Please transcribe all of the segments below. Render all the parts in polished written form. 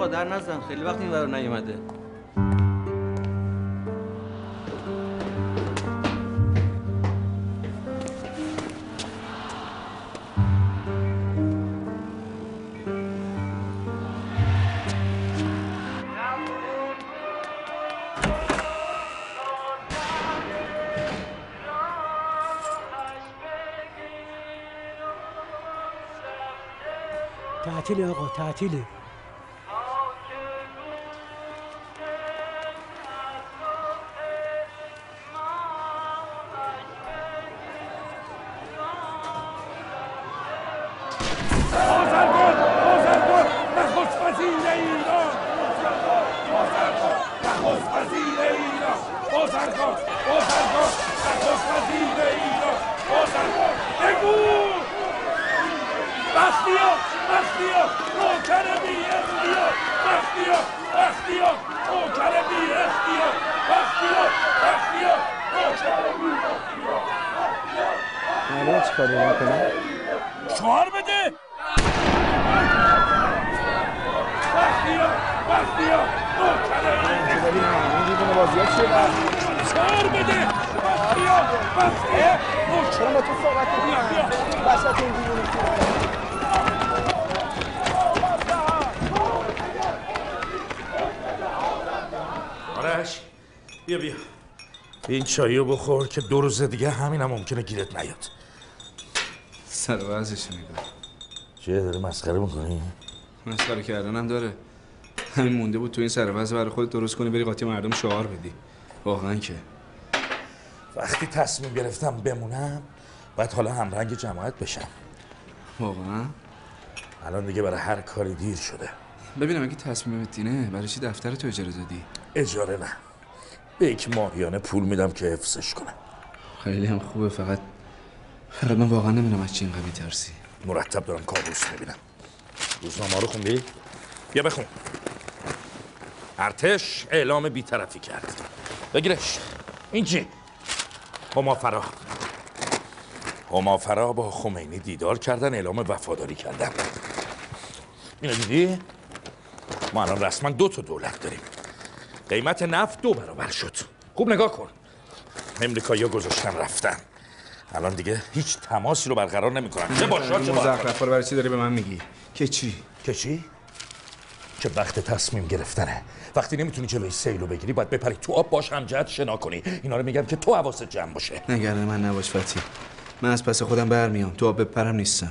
آقا در نزن، خیلی وقت این ور نیومده. تعطیله آقا، تعطیله. شعار بده. شعار بده. چرا با تو صحبت کنیم؟ وسط این دیوونه آرش بیا این چاییو بخور که 2 روز دیگه همینم ممکنه گیرت نیاد. سر وضعش نگاه. چیه داری مسخره میکنی؟ مسخره کردنم داره. همین مونده بود تو این سر وضع برای خودت درست کنی بری قاطی مردم شعار بدی. واقعا که وقتی تصمیم گرفتم بمونم باید حالا همرنگ جماعت بشم. واقعا؟ الان دیگه برای هر کاری دیر شده. ببینم اگه تصمیمت اینه برای چی دفتر تو اجاره دادی؟ اجاره نه، به یک ماهیانه پول میدم که حفظش کنم. خیلی هم خوبه. فقط من واقعا نمیدونم از چی اینقدر میترسی. مرتب دارم کابوس میبینم. روزنامه رو خوندی؟ بیا بخون. ارتش اعلام بی‌طرفی کرد. بگیرش. این چی؟ همافرا با خمینی دیدار کردن، اعلام وفاداری کردن. اینو دیدی؟ ما الان رسما 2 تا دولت داریم. قیمت نفت 2 برابر شد. خوب نگاه کن. امریکایی‌ها گذاشتن رفتن. الان دیگه هیچ تماسی رو برقرار نمی‌کنن. چه با شاه چه با مزخرفا رو برای چی داری به من میگی؟ که چی؟ که چی؟ که وقت تصمیم گرفتنه. وقتی نمیتونی جلوی سیلو بگیری باید بپری تو آب، باش همجهت شنا کنی. اینا رو میگم که تو حواست جمع باشه. نگران من نباش فتی. من از پس خودم برمیام. تو آب بپرم نیستم.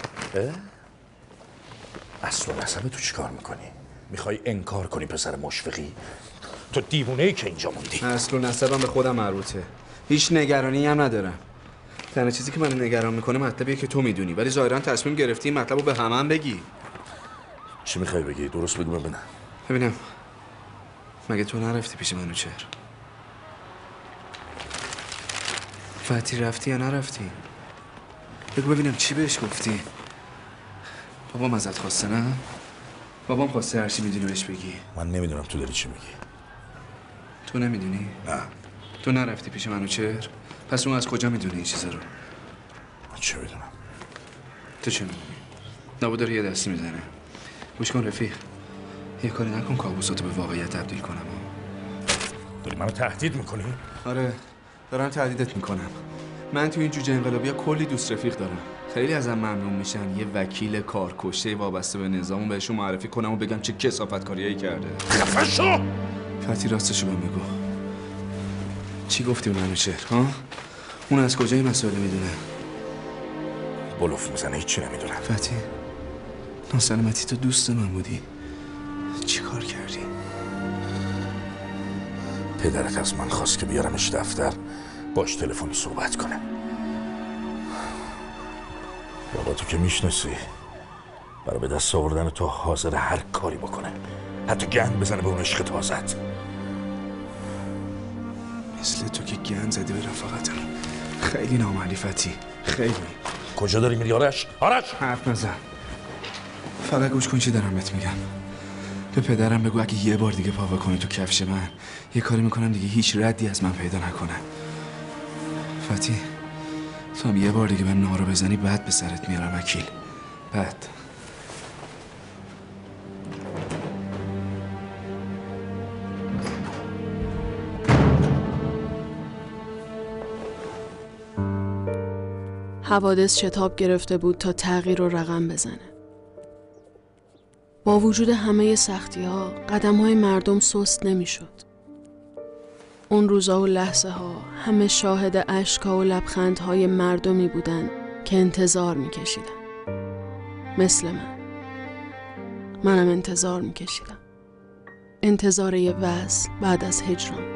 اصل و نسب تو چیکار میکنی؟ میخوای انکار کنی پسر مشفقی؟ تو دیوونه‌ای که اینجا موندی. اصل و نسبم به خودم مربوطه. هیچ نگرانی هم ندارم. تنها چیزی که منو نگران میکنه مطلبیه که تو میدونی، ولی ظاهرا تصمیم گرفتی این مطلبو به همه بگی. چی میخوای بگی؟ درست بگو ببینم. مگه تو نرفتی پیش منوچهر؟ فتی رفتی یا نرفتی؟ بگو ببینم چی بهش گفتی؟ بابام ازت خواسته نه؟ بابام خواسته هرچی میدونی بهش بگی. من نمیدونم تو داری چی میگی. تو نمیدونی؟ نه. تو نرفتی پیش منوچهر؟ پس اون از کجا میدونی این چیزا رو؟ من چه میدونم؟ تو چه میدونی؟ نبود داره یه دستی میزنه. گوش کن رفیق. یه کاری نکن کابوساتو به واقعیت تبدیل کنم. داری منو تهدید میکنی؟ آره دارم تهدیدت میکنم. من تو این جوجه انقلابی کلی دوست رفیق دارم. خیلی ازم ممنون میشن یه وکیل کارکشته وابسته به نظامو بهشون معرفی کنم و بگم چه کثافتکاریایی کرده. خفه شو! فتی راستشو بهم بگو. چی گفتی به منوچهر ها؟ اون از کجای مسائل میدونه؟ بلوف میزنه، هیچی نمیدونم. فتی ناسلامتی تو دوست من بودی. چی کار کردی؟ پدرت از من خواست که بیارمش دفتر باش تلفنی صحبت کنم. بابا تو که میشناسی، برای به دست آوردن تو حاضر هر کاری بکنه، حتی گند بزنه به اون عشق تازت. مثل تو که گند زدی به رفاقتم. خیلی نامردی فتی، خیلی. کجا داری میری آرش؟ آرش! حرف نزن. فقط گوش کن چی دارم بهت میگم. به پدرم بگو اگه یه بار دیگه پا کنه تو کفش من یه کاری میکنم دیگه هیچ ردی از من پیدا نکنه. فتی تو هم یه بار دیگه به نارو بزنی بعد به سرت میارم وکیل. بعد حوادث شتاب گرفته بود تا تغییر و رقم بزنه. با وجود همه سختی‌ها، قدم‌های مردم سست نمی‌شد. اون روزا و لحظه ها همه شاهد اشک‌ها و لبخندهای مردمی بودن که انتظار می‌کشیدن. مثل منم انتظار می‌کشیدم. انتظار یه وصل بعد از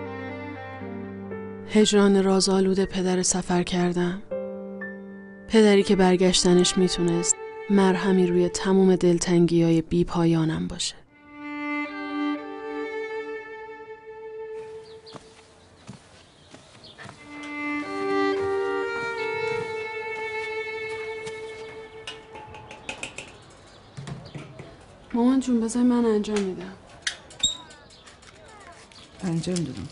هجران رازآلود پدر سفر کردم. پدری که برگشتنش میتونست مرهمی روی تموم دلتنگی‌های بی پایانم باشه. مامان جون بذار من انجام میدم. انجام دادم.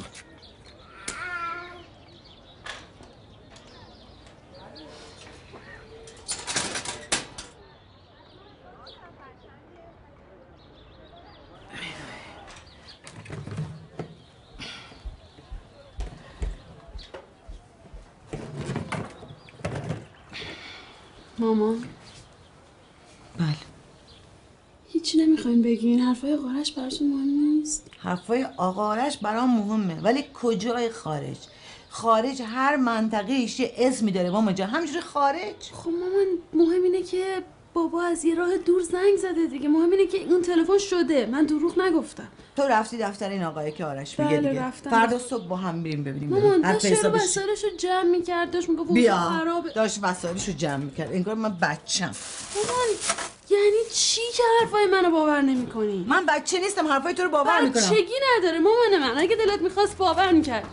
مامان بله. هیچی نمیخواین بگین؟ حرفای آقارش براتون مهم نیست؟ حرفای آقارش برام مهمه، ولی کجای خارج؟ خارج هر منطقه‌ایش یه اسمی داره مامان جان، همینجوری خارج. خب مامان مهم اینه که بابا از یه راه دور زنگ زده دیگه. مهم اینه که اون تلفن شده. من دروغ نگفتم. تو رفتی دفتر این آقایی که آرش میگه بله دیگه؟ رفتم. فردا صبح با هم بریم ببینیم. مامان داشت وسایلشو جمع میکرد، داشت میگفت بیا خرابه. داشت وسایلشو جمع میکرد، انگار من بچم. مامان یعنی چی که حرفای منو باور نمیکنی؟ من بچه نیستم، حرفای تو رو باور میکنم. بچگی نداره مامان من. اگه دلت میخواست باور میکرد.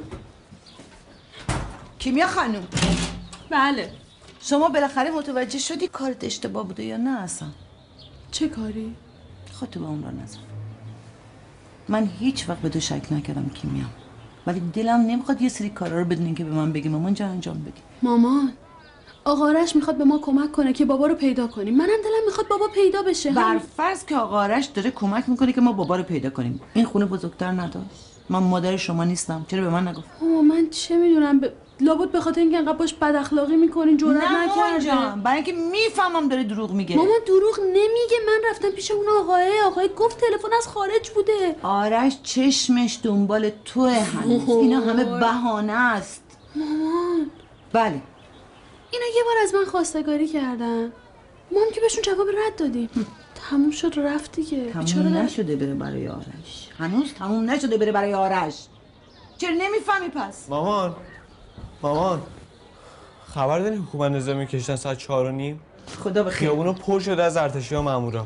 کیمیا خانم، بله. شما بالاخره متوجه شدی کارت اشتباه بوده یا نه اصلا؟ چه کاری؟ خودتو به اون را نزن. من هیچ وقت به تو شک نکردم کیمیا، ولی دلم نمیخواد یه سری کارا رو بدونین که به من بگی مامان جان انجام بدی. مامان آقارش میخواد به ما کمک کنه که بابا رو پیدا کنیم. منم دلم میخواد بابا پیدا بشه. بر فرض که آقارش داره کمک میکنه که ما بابا رو پیدا کنیم، این خونه بزرگتر نداشت؟ من مادر شما نیستم، چرا به من نگفت؟ من چه میدونم لابد به خاطر اینکه انقدر باش بد اخلاقی میکنین جرئت نکرده. نه برای اینکه میفهمم داره دروغ میگه. مامان دروغ نمیگه. من رفتم پیش اون آقای گفت تلفن از خارج بوده. آرش چشمش دنبال توه هنوز. اینا همه بهانه است. مامان بله اینا یه بار از من خواستگاری کردن، ما هم که بهشون جواب رد دادیم. تموم شد رفت دیگه. تموم نشده بره برای آرش. هنوز تموم نشده بره برای آرش. چرا نمیفهمی پس؟ مامان خبر داری حکومت نظامی کشتن ساعت 4:30؟ خدا بخیر. خیابونا پر شده از ارتشی ها مامورا.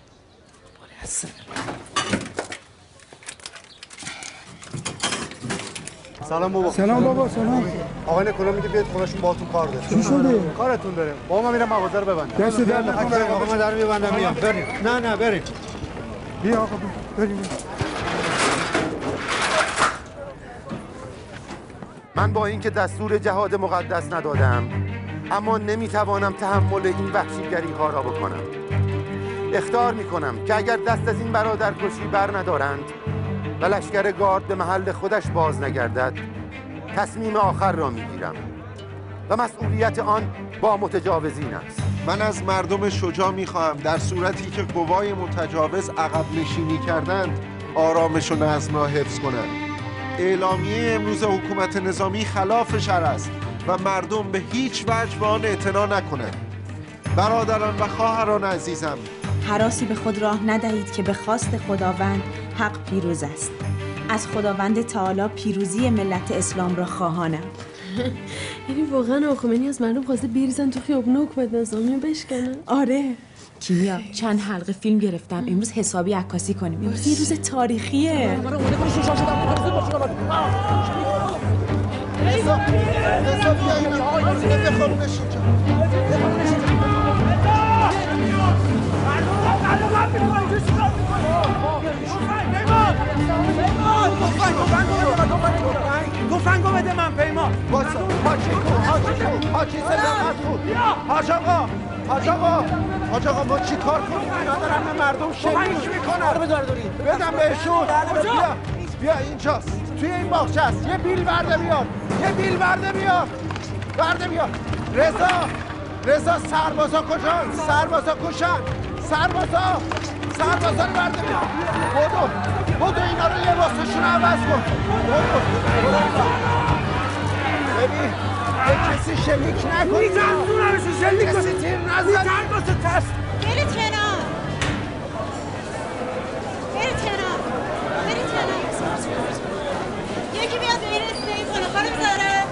سلام بابا. سلام بابا. سلام. آقای نکولا میگه بیاید خونه‌شون باهاتون کار داره. چی شده؟ کارتون داره. بابا من میرم مغازه رو ببندم. دست در نکنه. آقا من در میبندم میام. بریم. نه بریم. بیا آقا بریم. من با اینکه دستور جهاد مقدس ندادم، اما نمیتوانم تحمل این وحشیگری ها را بکنم. اخطار میکنم که اگر دست از این برادرکشی بر ندارند و لشکر گارد به محل خودش باز نگردد، تصمیم آخر را میگیرم و مسئولیت آن با متجاوزین است. من از مردم شجاع میخواهم در صورتی که قوای متجاوز عقب نشینی کردند آرامش و نظم را حفظ کنند. اعلامیه امروز حکومت نظامی خلاف شرع است و مردم به هیچ وجه به آن اعتنا نکنند. برادران و خواهران عزیزم، هراسی به خود راه ندهید که به خواست خداوند حق پیروز است. از خداوند تعالی پیروزی ملت اسلام را خواهانم. یعنی واقعا خمینی از مردم خواسته بریزن تو خیابون حکومت نظامی رو بشکنن؟ آره. کیمیا چند حلقه فیلم گرفتم، امروز حسابی عکاسی کنیم. امروز یه روز تاریخیه. گفتنگو بده من پیمان. حاج آقا ما چی کار کنیم؟ اینا دارن به مردم شلیک میکنن. بدم بهشون. بیا اینجاست، توی این باغچه است. یه بیل برده بیار. برده بیار. رضا سربازا کجان؟ سربازا کشن! سربازا رو برده بیا! بدو اینا رو لباسشون عوض کن! بدو! ببین کسی شلیک نکنی! میترسونمشون شلیک کنی! کسی تیر نزد! میترسون ترس! برید کنار! یکی بیاد به این استایی کنه. خانم زاره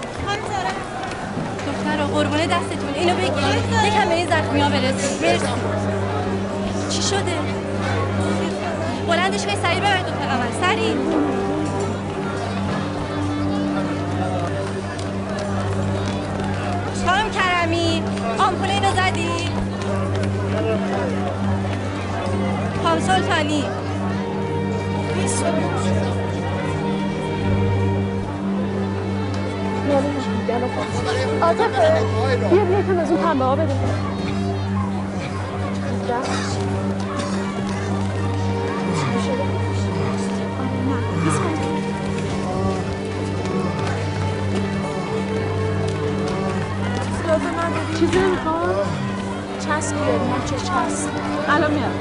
دختر قربونه دستتون اینو بگیر یکم به این زخمی ها برسید. مرسی. چی شده؟ بلندش کنی سریع ببرید دختر قمر سریع. خانم کرمی آمپول اینو زدی؟ خانم سلطانی عاطفه بیا یکم از اون پنبه ها بده. چیزی نمیخواد؟ چسب ببینم چه چسب. الان میاد.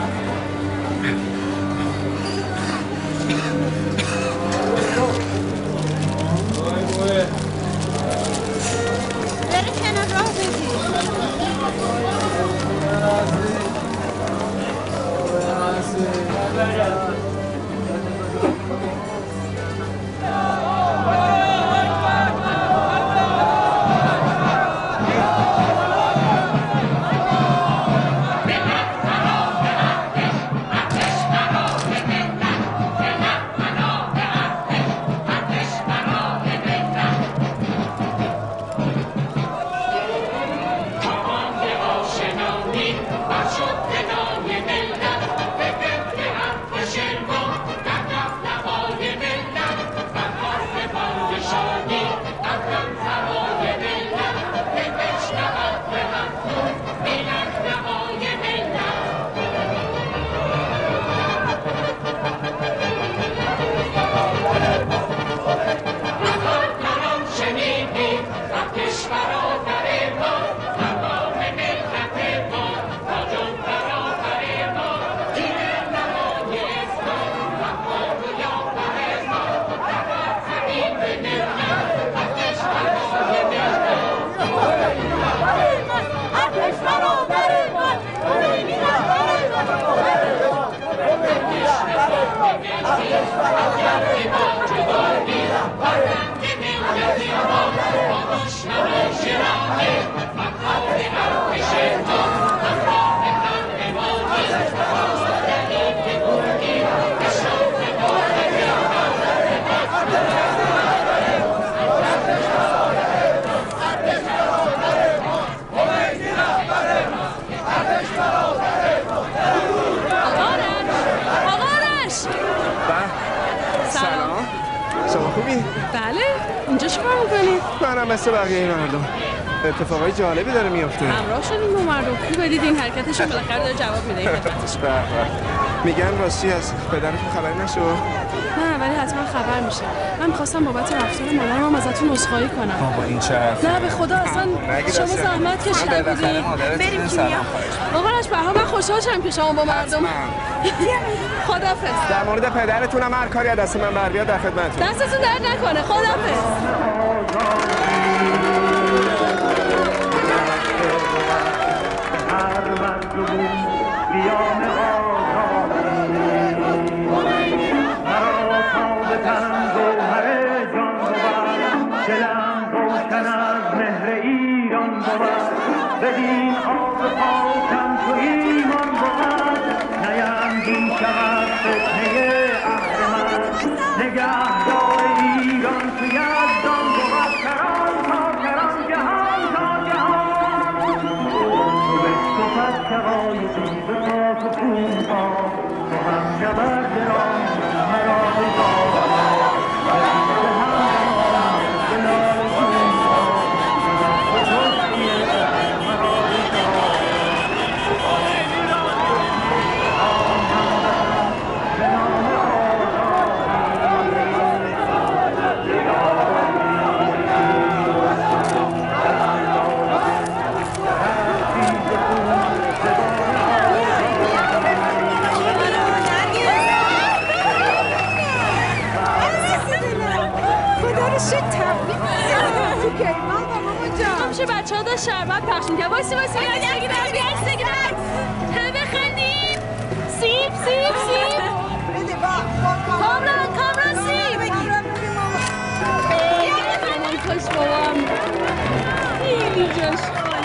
برید کنار راه بدید. مثل بقیه مردم اتفاقای جالبی داره میفته. همراه شدیم با مردم. خوبه دیدین حرکتشون بالاخره داره جواب میده. میگن راستی از پدرتون خبری نشد؟ نه ولی حتما خبر میشه. من می‌خواستم بابت رفتار مادرم ازتون عذرخواهی کنم. بابا این چه حرفی؟ نه به خدا اصلا شما زحمت کشیده بودین. بریم کیمیا. آقا بهها من خوشحال شدم که شما با مردم. خدافظ. در مورد پدرتونم هر کاری از دست من بر بیاد در خدمتتون. دستتون درد نکنه. خدافظ. بدین آب پاکم تو ایمان بود نیندون شود فتنه اهرمن نگهدار ایران تو یزدان بود کران تا کران جهان تا جهان تو بشکفت شقایقی به پاک و خونها تو هم جبر دران مرا پیش بچه‌ها داشت شربت پخش می‌کرد. وایسی بیارش بگیرم. همه بخندیم. سیب. بده کامران سیب. مامان خوش بابام. خیلی جاش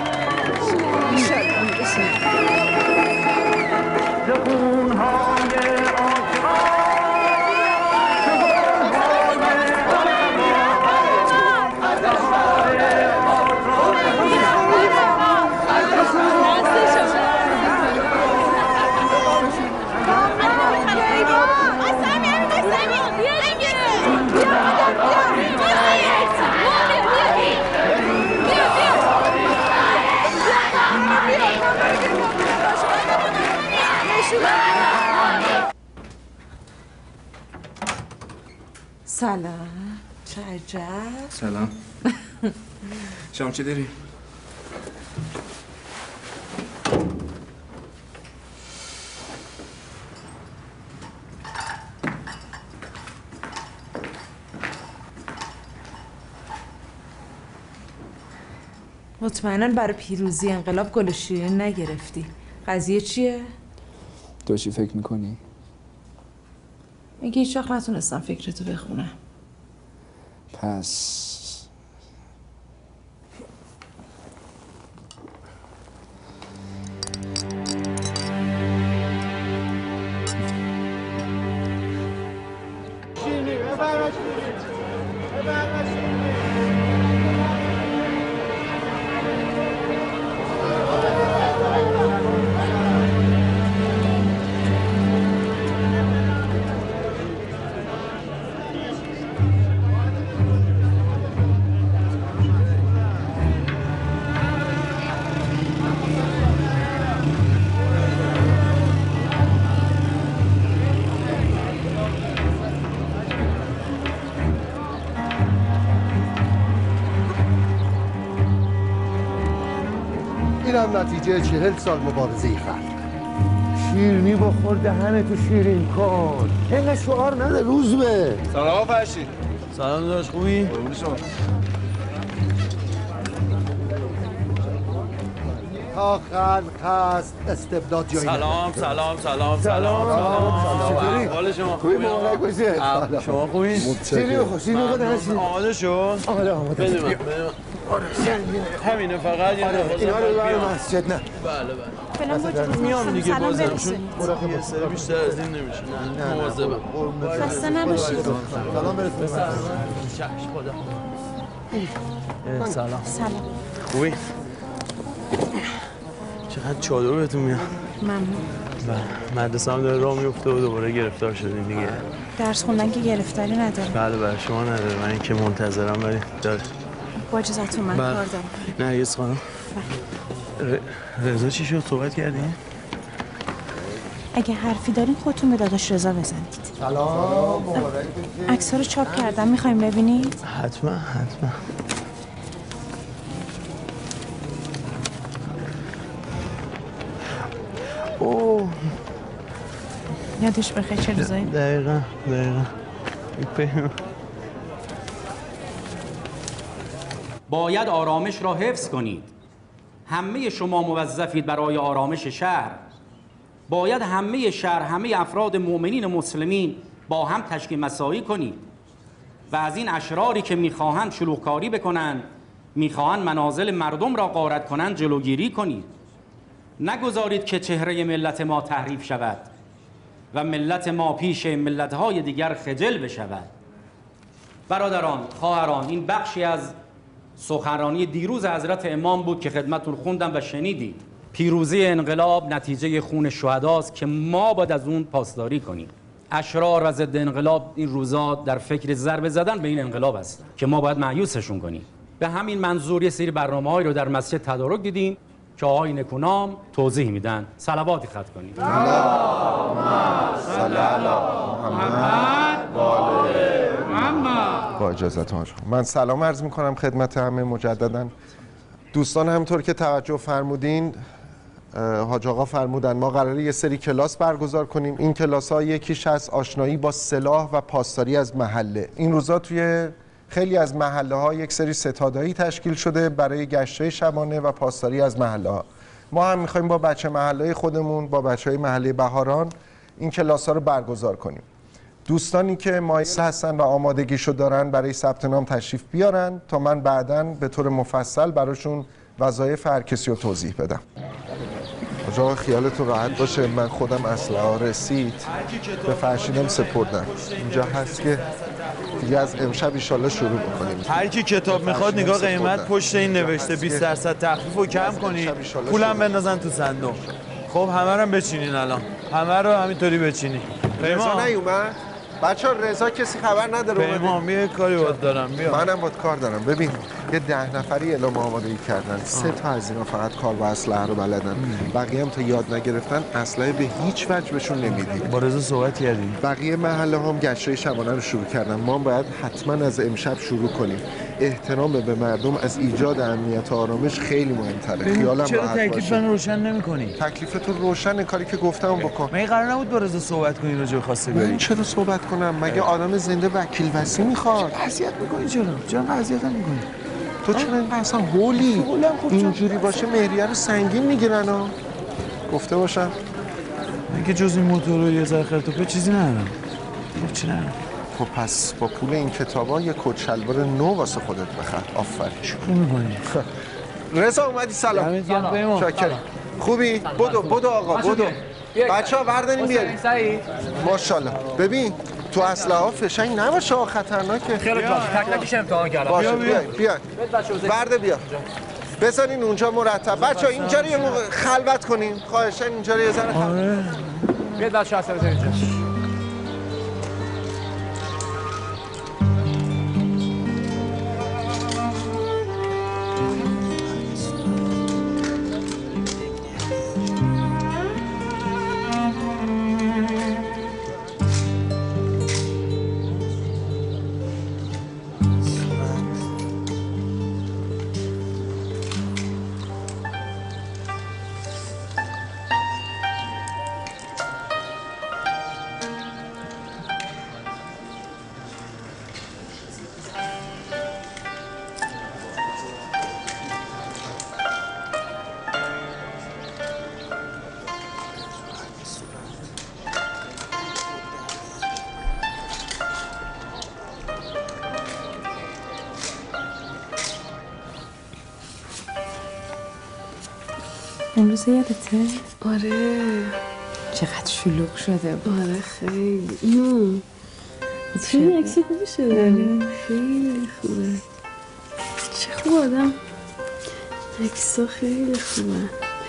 سلام. چه عجب. سلام. شما چی داری؟ مطمئناً برای پیروزی انقلاب گل شیرین نگرفتی. قضیه چیه؟ تو چی فکر میکنی؟ میگه هیچ وقت نتونستم فکرتو بخونم. پس اینم نتیجه 40 سال مبارزه خلق. شیرینی بخور دهنتو شیرین کن. اینقدر شعار نده روز به. سلام فرشید. سلام داداش خوبی؟ قربون شما. تا خلق هست استبداد جایی سلام. حال شما خوبی؟ مبارک باشه. شما خوبی؟ شیرینی بخور. شیرینی بخور دهن شیرین. آماده شو؟ آماده. بده من. همینه فقط یه اینا رو ببر مسجد. نه. بله. میام دیگه بازم چون یه سری بیشتر از این نمیشه. نه مواظبم. خسته نباشید. سلام برسون. سلام. خوبی؟ چقدر چادر بهتون میاد. ممنون. مدرسه هم داره راه میفته و دوباره گرفتار شدین دیگه. درس خوندن که گرفتاری نداره. بله شما نداره. من اینکه منتظرم ولی داره. با اجازهتون من کار دارم. نرگس خانم. رضا چی شد؟ صحبت کردین؟ اگه حرفی دارین خودتون به داداش رضا بزنید. سلام. مبارک بشه. عکس‌ها رو چاپ کردم، می‌خوایم ببینید؟ حتما. اوه. یادش بخیر چه روزایی؟ دقیقاً. باید آرامش را حفظ کنید. همه شما موظفید برای آرامش شهر. باید همه شهر، همه افراد مؤمنین و مسلمین با هم تشکیل مساعی کنید و از این اشراری که میخواهند شلوغکاری بکنند، میخواهند منازل مردم را غارت کنند جلوگیری کنید. نگذارید که چهره ملت ما تحریف شود و ملت ما پیش ملت‌های دیگر خجل بشود. برادران، خواهران، این بخشی از سخنرانی دیروز حضرت امام بود که خدمتتون خوندم و شنیدید. پیروزی انقلاب نتیجه خون شهداست که ما باید از اون پاسداری کنیم. اشرار و ضد انقلاب این روزا در فکر ضربه زدن به این انقلاب هستن که ما باید مایوسشون کنیم. به همین منظور یه سری برنامه‌هایی رو در مسجد تدارک دیدیم که آقای نکونام توضیح میدن. صلواتی ختم کنید. با اجازهتون من سلام عرض میکنم خدمت همه مجددا. دوستان همطور که توجه فرمودین حاج آقا فرمودن ما قراره یه سری کلاس برگزار کنیم. این کلاس ها یکیش هست آشنایی با سلاح و پاسداری از محله. این روزا توی خیلی از محله‌ها یک سری ستادهایی تشکیل شده برای گشت‌های شبانه و پاسداری از محله‌ها. ما هم می‌خوایم با بچه محله خودمون، با بچه‌های محله بهاران این کلاس‌ها رو برگزار کنیم. دوستانی که مایل هستن و آمادگیشو دارن برای ثبت نام تشریف بیارن تا من بعداً به طور مفصل براشون وظایف هر کسی رو توضیح بدم. آقا خیالتون راحت باشه، من خودم اسلحه رسید به فرشیدم سپردم. اینجا هست که دیگه از امشب ایشالله شروع بکنیم. هر کی کتاب میخواد نگاه قیمت پشت این نوشته 20% تخفیفو کم کنید، پولم بندازن تو صندوق. خب همه رو بچینین الان، همه رو همینطوری بچینین. رضا نیومد؟ بچه‌ها رضا کسی خبر نداره؟ پیمان یه کاری باید دارم، بیا. منم باید کار دارم. ببین یه 10 نفری اعلام آمادگی کردن، 3 تا از اینا فقط کار با اسلحه رو بلدن، بقیه هم تا یاد نگرفتن اسلحه به هیچ وجه بهشون نمیدیم. با رضا صحبت کردیم. بقیه محله هم گشتای شبانه رو شروع کردن. ما باید حتما از امشب شروع کنیم. احترام به مردم از ایجاد امنیت و آرامش خیلی مهم‌تره. خیالم راحت باشه. چرا تکلیفم روشن نمی‌کنی؟ تکلیفتون روشن، کاری که گفتم بکن. مگه قرار نبود با رضا صحبت کنی راجع به خواستگاری؟ چرا صحبت کنم؟ مگه آدم زنده وکیل وصی میخواد؟ اذیت می‌کنی چرا اذیت می‌کنی؟ تو چرا اینقدر اصلا هولی؟ اینجوری باشه مهریه رو سنگین میگیرن ها. گفته باشم من که جز این موتور و یه ذره خرطوپه چیزی ندارم. خب چی ندارم؟ خب پس با پول این کتابا یه کت شلوار نو واسه خودت بخر. آفرین. چیکار می‌کنی؟ رضا اومدی؟ سلام. شاکرم. خوبی؟ بدو آقا بدو. بچه‌ها بردارین بیارین. ماشاءالله. ببین تو اسلحه ها فشنگ نباشه، خطرناکه. خیلی باشه، تک تکش امتحان کردم. باشه بیا. برده بیا. بذارین اونجا مرتب. بچه‌ها اینجا رو یه موقع خلوت کنین. خواهشاً اینجا رو یه ذره خلوت. بیاد بچه‌ها اصلا بذارین اینجا. امروز یادته؟ آره. چقدر شلوغ شده بود. آره خیلی. اینو خیلی عکس خوبی شده. خیلی خوبه. چه خوب آدم. عکس‌ها خیلی خوبه.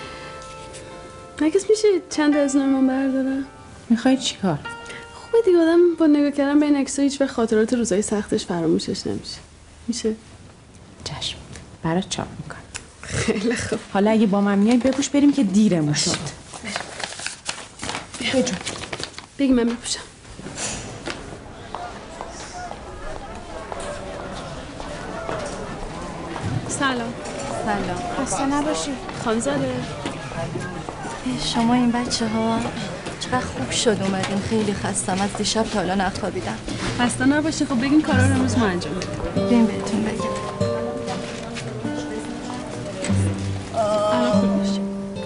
عکس میشه چند از من بردارم؟ میخوای چیکار؟ خوبه دیگه آدم با نگاه کردن به این عکس‌ها هیچ وقت خاطرات روزای سختش فراموشش نمیشه. میشه؟ چشم. برات چاپ میکنم. خیلی خوب. حالا اگه با من میای بپوش بریم که دیرمون شد. بجو. بگی من بپوشم. سلام. خسته نباشی خانزاده. شما این بچه ها چقدر خوب شد اومدین. خیلی خستم، از دیشب تا حالا نخوابیدم. خسته نباشی. خب بگیم کارا رو امروز ما انجام بدیم. بیم بهتون بگم. الان خوب میشه.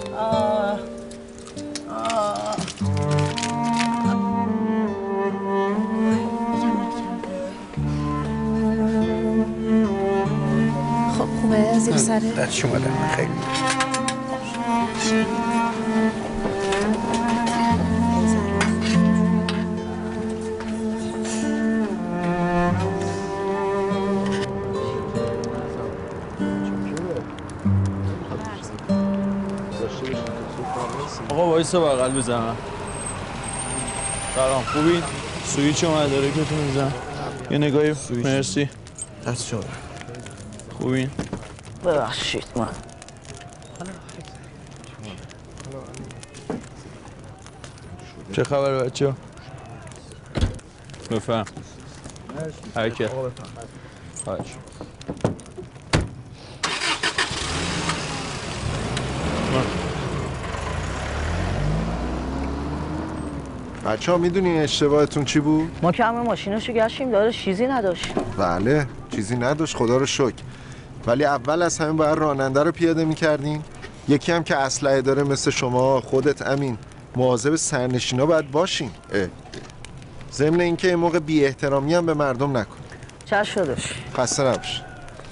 خب خوبه زیر سره؟ درش اومدم من خیلی. آقا وایسا بغل بزنم. سلام خوبین؟ سویچ اومده داره که تو میزن. یه نگاهی مرسی. دست شما خوبین؟ ببخشید من چه خبر بچه ها؟ بفهم حرکت خواهش بچه ها میدونین اشتباهتون چی بود؟ ما که همه ماشیناشو گشتیم داره چیزی نداشت. بله چیزی نداشت خدا رو شکر. ولی اول از همه باید راننده رو پیاده میکردین. یکی هم که اسلحه داره مثل شما خودت امین مواظب سرنشینا باید باشین. ضمن اینکه این موقع بی احترامی هم به مردم نکن. چش شدش. خسته نباش.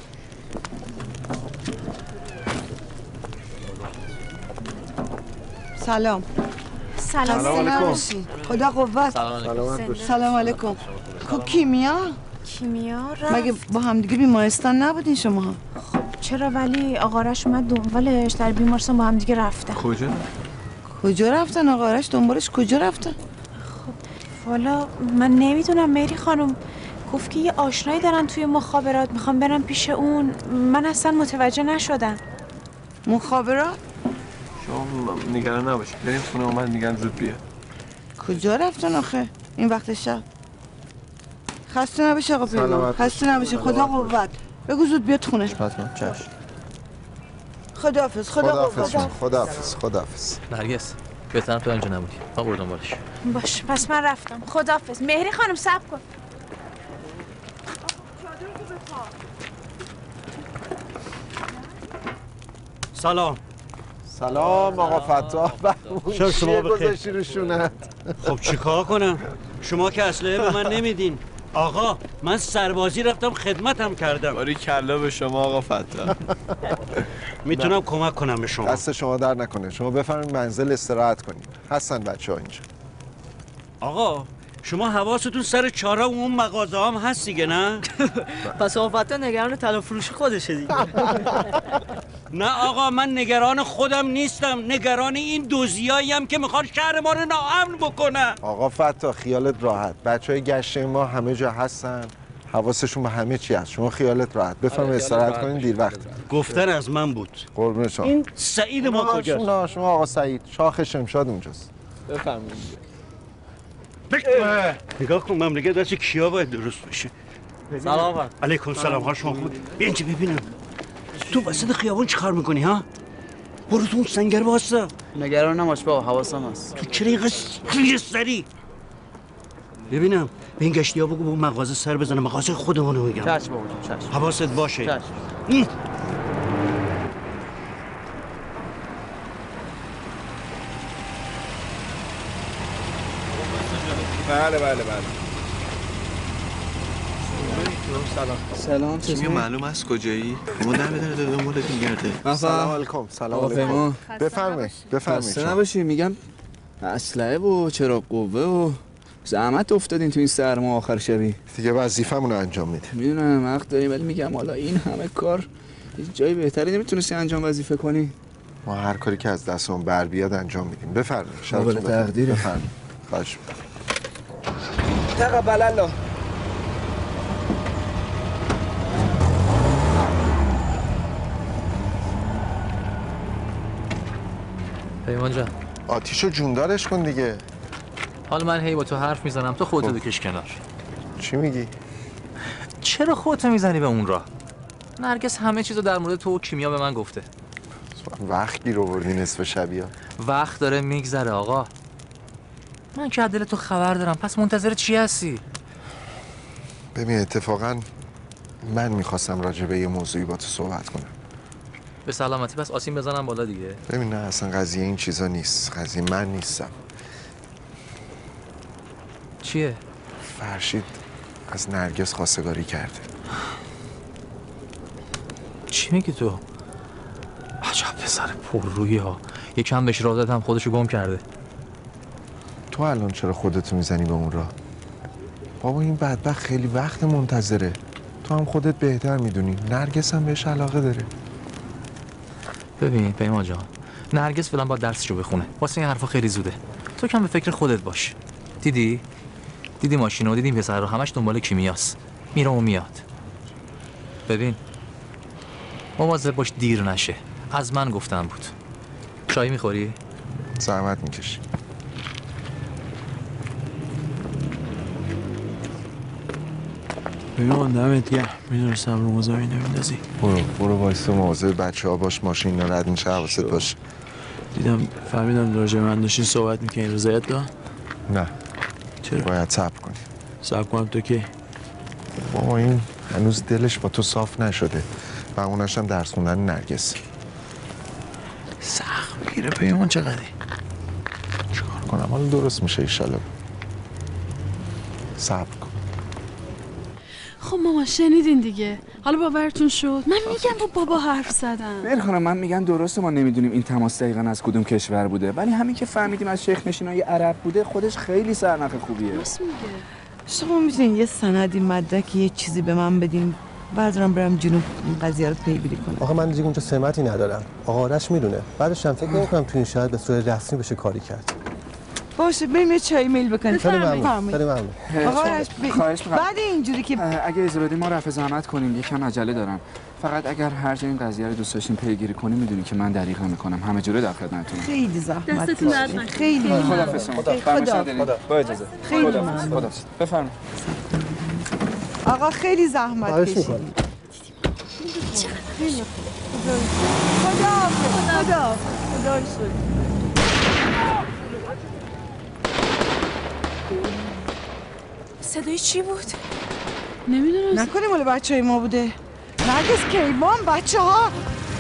سلام. سلام علیکم. خدا قوت. سلام علیکم. کیمیا؟ کیمیا رفت. مگه با هم دیگه بیمارستان نبودین شما؟ خب چرا ولی آقارش اومد دنبالش در بیمارستان با هم دیگه رفتن. کجا رفتن آقارش دنبالش کجا رفتن؟ خب والا من نمیدونم مری خانم گفت که یه آشنایی دارن توی مخابرات میخوام برم پیش اون. من اصلا متوجه نشدم. مخابرات؟ شما نگران نباشید بریم خونه اومد میگن زود بیا. کجا رفتن آخه این وقت شب؟ خسته نباشه آقا پیمان. خسته نباشه خدا قوت. بگو زود بیاد خونه. چشم. خداحافظ. خداحافظ. نرگس بهترم تو اینجا نبودی. ما برو دنبالش. باش پس من رفتم. خداحافظ. مهری خانم صبر کن. سلام آقا فتاح. شب شما بخیر. گذاشتی رو شونت. خب چیکار کنم؟ شما که اسلحه به من نمیدین. آقا من سربازی رفتم خدمتم کردم. باری کلا به شما آقا فتاح. میتونم کمک کنم به شما. دست شما در نکنه. شما بفرمایید منزل استراحت کنید. هستن بچه‌ها اینجا. آقا شما حواستون سر چهارراه اون مغازه هم هست دیگه نه؟ پس آقا فتاح نگران طلا فروشی خودشه دیگه. نه آقا من نگران خودم نیستم، نگران این دزدیایی ام که میخوان شهر ما رو ناامن بکنن. آقا فتاح خیالت راحت. بچهای گشته ما همه جا هستن. حواسشون به همه چی هست. شما خیالت راحت. بفرمایید استراحت کنین دیر وقت. گفتن از من بود. قربون شما. این سعید ما کجاست؟ شما آقا سعید شاخ شمشاد اونجاست. بفرمایید. نگاه کن مملکت دست کیا باید درست بشه. سلام علیکم سلام. حال شما خوبه؟ بیا اینجا ببینم. تو وسط خیابون چیکار میکنی ها؟ برو تو اون سنگر واسه. نگران نباش بابا حواسم هست. تو چرا اینقدر سری؟ ببینم به این گشتی ها بگو به اون مغازه سر بزنه. مغازه خودمونو میگم. چشم بابا چشم. حواست باشه. چشم. بله. سلام. چی معلوم است کجایی؟ ما در بدن دنبالت میگرده. سلام علیکم. بفرمایید. خسته نباشی. میگم اسلحه و چراغ قوه و زحمت افتادین تو این سرما آخر شبی. دیگه وظیفه‌مون رو انجام میدیم. میدونم حق داری ولی میگم حالا این همه کار جای بهتری نمیتونستی انجام وظیفه کنی؟ ما هر کاری که از دستمون بر بیاد انجام میدیم. بفرمایید. قابل تقدیره. بفرمایید. خواهش می‌کنم. تقبل الله. پیمان جان آتیشو جوندارش کن دیگه. حالا من هی با تو حرف میزنم تو خودتو بکش کنار. چی میگی؟ چرا خودتو میزنی به اون راه؟ نرگس همه چیزو در مورد تو و کیمیا به من گفته. وقت گیر آوردی نصف شبیه. وقت داره میگذره آقا. من که از دل تو خبر دارم. پس منتظر چی هستی؟ ببین اتفاقا من میخواستم راجع به یه موضوعی با تو صحبت کنم. به سلامتی. پس آسین بزنم بالا دیگه. ببین نه اصلا قضیه این چیزا نیست. قضیه من نیستم. چیه؟ فرشید از نرگس خواستگاری کرده. چی میگی تو؟ عجب پسر پررویی ها. یکم بهش راه دادم خودشو گم کرده. تو الان چرا خودتو میزنی به اون راه؟ بابا این بدبخت خیلی وقت منتظره. تو هم خودت بهتر میدونی. نرگس هم بهش علاقه داره. ببین پیمان جان نرگس فعلا با درسشو بخونه. واسه این حرفا خیلی زوده. تو کم به فکر خودت باش. دیدی ماشینو دیدی پسر رو همش دنبال کیمیاست. میره و میاد. ببین مواظب باش دیر نشه. از من گفتم بود. چای میخوری؟ زحمت میکشی. پیمان دمت گرم. میدونستم رو مزاحمی نمیندازی. برو وایسا مواظب بچه‌ها باش. ماشین رد میشه حواست باشه. فهمیدم راجع به من داشتین صحبت میکنین. رضایت داد؟ نه. چرا؟ باید صبر کنی. صبر کنم تو کی؟ بابا این هنوز دلش با تو صاف نشده و اونش هم درس خوندن نرگس. سخت میگیره پیمان چقدری؟ چیکار کنم؟ حالا درست میشه ایشالا. صبر کن. خب ماما شنیدین دیگه. حالا باورتون شد؟ من میگم با بابا حرف زدم. بل خانم من میگم درسته ما نمیدونیم این تماس دقیقاً از کدوم کشور بوده، ولی همین که فهمیدیم از شیخ نشینای عرب بوده خودش خیلی سرنخ خوبیه. راست میگه. شما میتونین یه سندی مدرکی یه چیزی به من بدین بعدم برم جنوب این قضیه رو پیگیری کنم. آخه من دیگه اونجا سمتی ندارم. آقا آرش میدونه. بعدش هم فکر نمی‌کنم تو این شهر به صورت رسمی بشه کاری کرد. باشه بریم یه چای میل بکنیم. خیلی ممنون. آقا آرش خواهش می‌کنم. بعد اینجوری که اگه اجازه بدین ما رفع زحمت کنیم، یکم عجله دارم. فقط اگر هر جا این قضیه رو دوست داشتین پیگیری کنیم میدونی که من دریغ نمی‌کنم. همه جوره در خدمتتونم. خیلی زحمت دستتون درد نکنه. خیلی خداحافظ شما. خدا. با اجازه. خیلی ممنون. خدا. بفرمایید. آقا خیلی زحمت کشیدید. خیلی خدا صدای چی بود؟ نمیدونم. نکنه مال بچه‌های ما بوده. نرگس کیوان بچه‌ها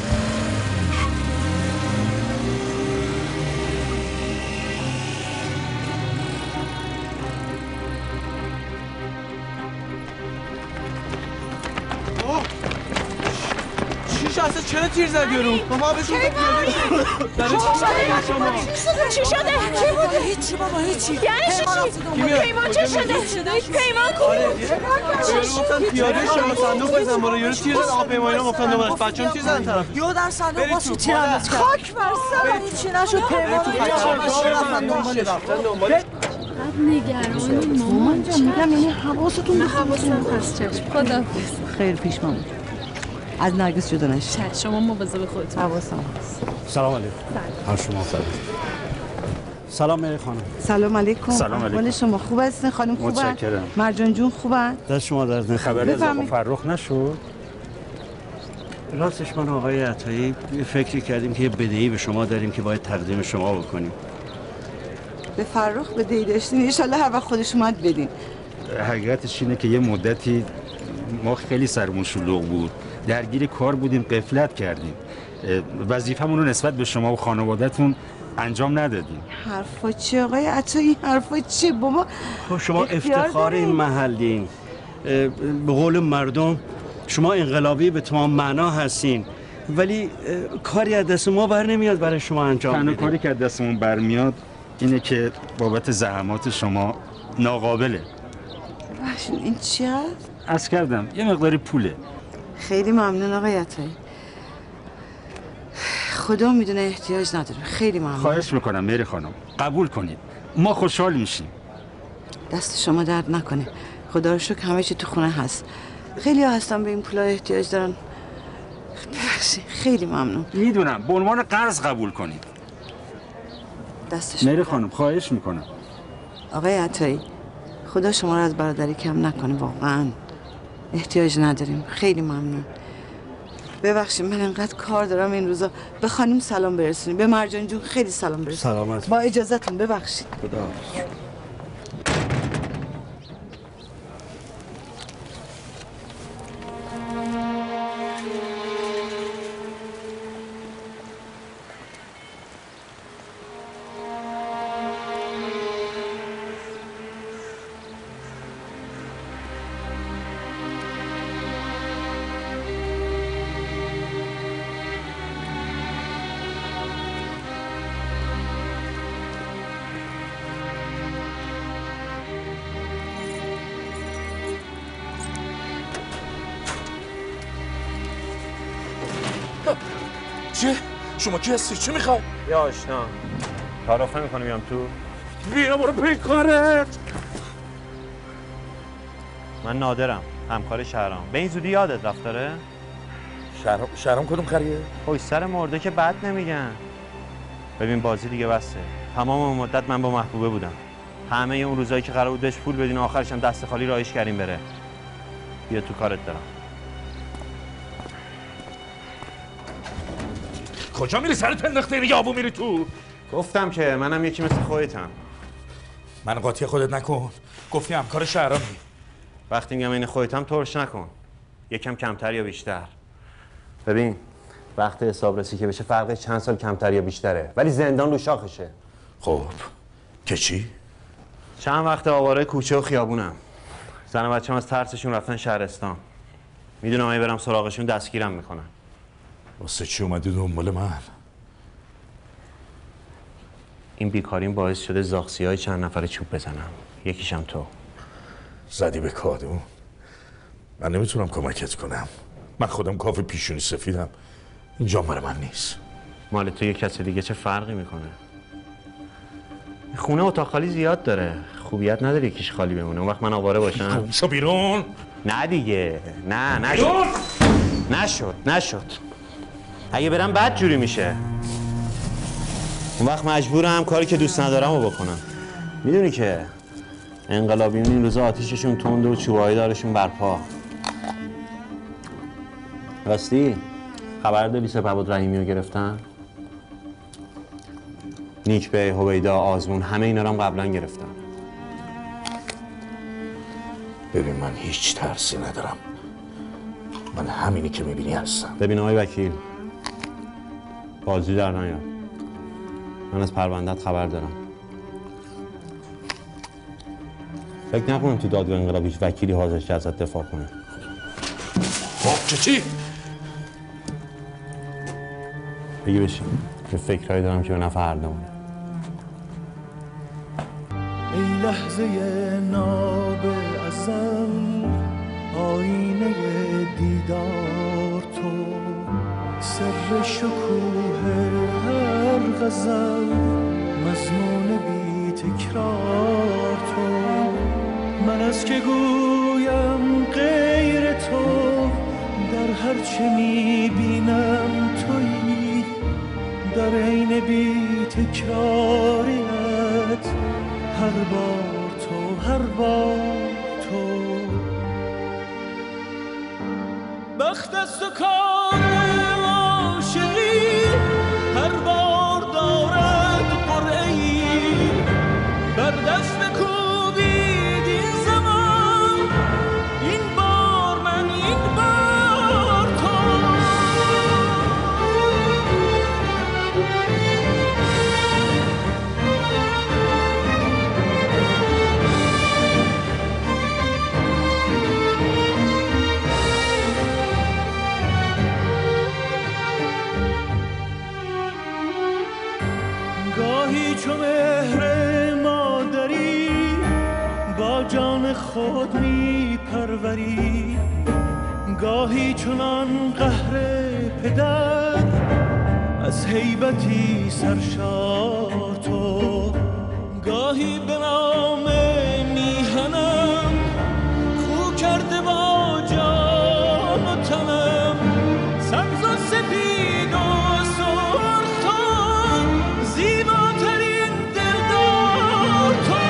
اصلا چرا تیر زدی رو؟ بابا بشون پیاده چی شده؟ کی بوده؟ هیچی بابا هیچی. یعنی چی؟ پیمان چه شده؟ پیمان کو؟ گفتن پیاده شما صندوق بزن برو یارو تیر زد آقا پیمان اینا گفتن دوباره بچه‌م تیر زدن طرف. یو در صندوق باشه تیر انداز کرد. خاک بر سر هیچی نشد پیمان نگرانی مامان جان میگم یعنی حواستون هست چشم. خداحافظ. خیر پیش مامان. از نرگس جدا نشید. شما مواظب خودتون. حواسم هست. سلام علیکم. هر شما سلام. سلام مری خانم. سلام علیکم. سلام علیکم. حال شما خوب هستین خانم خوبن؟ متشکرم. مرجان جون خوبن؟ دست شما درد نکنه. خبری از آقا فرخ نشد؟ راستش من آقای عطایی فکری کردیم که یه بدهی به شما داریم که باید تقدیم شما بکنیم. به فرخ بدهی داشتین ان شاءالله هر وقت خودش اومد بدین. حقیقتش اینه که یه مدتی ما خیلی سرمون شلوغ بود. درگیر کار بودیم غفلت کردیم. وظیفه‌مون رو نسبت به شما و خانواده‌تون انجام ندادیم. حرفا چیه آقای عطایی؟ حرفا چیه بابا؟ خب شما افتخار این محلین. به قول مردم شما انقلابی به تمام معنا هستین ولی کاری از دست ما بر نمیاد برای شما انجام بدیم. تنها کاری که از دستمون برمیاد اینه که بابت زحمات شما ناقابله. بخشین این چی هست؟ عرض کردم یه مقداری پوله. خیلی ممنون آقای عطایی. خدا میدونه احتیاج نداره. خیلی ممنون. خواهش میکنم مری خانم قبول کنید. ما خوشحال میشیم. دست شما درد نکنه. خدا رو شکر همه چی تو خونه هست. خیلی ها هستن به این پولا احتیاج دارن. ببخشید خیلی ممنون. میدونم به عنوان قرض قبول کنید. دستش مری خانم خواهش میکنم. آقای عطایی خدا شما رو از برادری کم نکنه واقعا. احتیاج نداریم. خیلی ممنون. ببخشید من انقدر کار دارم این روزا. به خانم سلام برسونید. به مرجان جون خیلی سلام برسونید. سلامت. با اجازهتون ببخشید. خدا. چه؟ شما کی هستی؟ چه میخوای؟ یا آشنا تعارف نمی‌کنی بیام تو؟ بیا برو پی کارت. من نادرم همکار شهرام. به این زودی یادت رفت داره؟ شهرام کدوم خریه؟ پشت سر مرده که بد نمیگن. ببین بازی دیگه بسته. تمام مدت من با محبوبه بودم. همه اون روزایی که قرار بود بهش پول بدین آخرش هم دست خالی راهش کردیم بره. بیا تو کارت دارم. کجا میری سرت انداخته دیگه آبو میری تو؟ گفتم که منم یکی مثل خودتم. من قاطی خودت نکن. گفتی همکار شهرامی. وقتی میگم این خودتم ترش نکن. یکم کمتر یا بیشتر؟ ببین وقت حسابرسی که بشه فرقش چند سال کمتر یا بیشتره، ولی زندان رو شاخشه. خب که چی؟ چند وقت آواره کوچه و خیابونم. زن و بچه‌م از ترسشون رفتن شهرستان. میدونم اگه برم سراغشون دستگیرم میکنن. واسه چی اومدی دنبال من؟ این بیکاریم باعث شده زاغسی‌های چند نفر چوب بزنم. یکیشم تو. زدی به کادو؟ من نمیتونم کمکت کنم. من خودم کافه پیشونی سفیدم. اینجا برای من نیست. مال تو یک کسی دیگه چه فرقی میکنه؟ خونه اتاق خالی زیاد داره. خوبیت نداره یکیش خالی بمونه. اون وقت من آواره باشم. شو بیرون. نه دیگه. نه نشد. اگه برم بد جوری میشه. اون وقت مجبورم کاری که دوست ندارم رو بکنم. میدونی که انقلابیون این روزا آتیششون تند و چوبایی دارشون برپا. راستی خبر داری سپهبد رحیمی رو گرفتن؟ نیک بی، هویدا، آزمون، همه اینا رو هم قبلا گرفتن. ببین من هیچ ترسی ندارم. من همینی که میبینی هستم. ببین آقای وکیل، بازی در نیار. من از پروندت خبر دارم. فکر نکنم تو دادگاه انقلاب هیچ وکیلی حاضر شه ازت دفاع کنه. خب چی؟ بگی بشین. یه فکرهایی دارم که به نفع هر دومونه. ای لحظه ناب ازل، آینه دیدار تو، سر شکوه هر غزل، مضمون بی تکرار تو. من از که گویم غیر تو، در هر چه میبینم تویی، در عین بی تکراریت، هر بار تو. بخت است و کار عاشقی، هر بار دارد قرعه‌ای، بر دست کوبید این زمان، این بار من، این بار تو. گاهی چو مهر مادری، با جان خود می پروری، گاهی چنان قهر پدر، از هیبتی سرشار تو. گاهی به نام میهنم، خو کرده با جان و تنم، سبز و سپید و سرخ تو، زیباترین دلدار تو.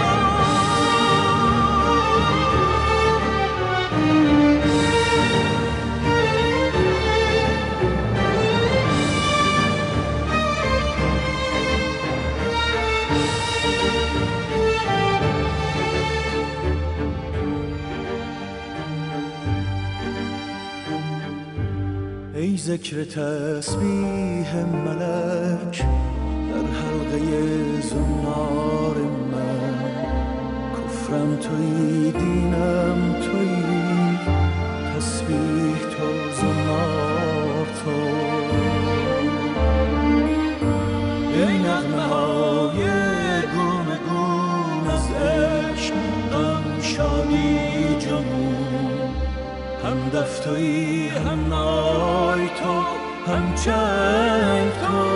ای ذکر تسبیح ملک، در حلقه زنار من، کفرم تویی، دینم تویی، تسبیح تو، زنار تو. ای نغمه های گونه گونه از عشق، غم، شادی، جنون، هم دف تویی، هم نای تو، هم چنگ تو.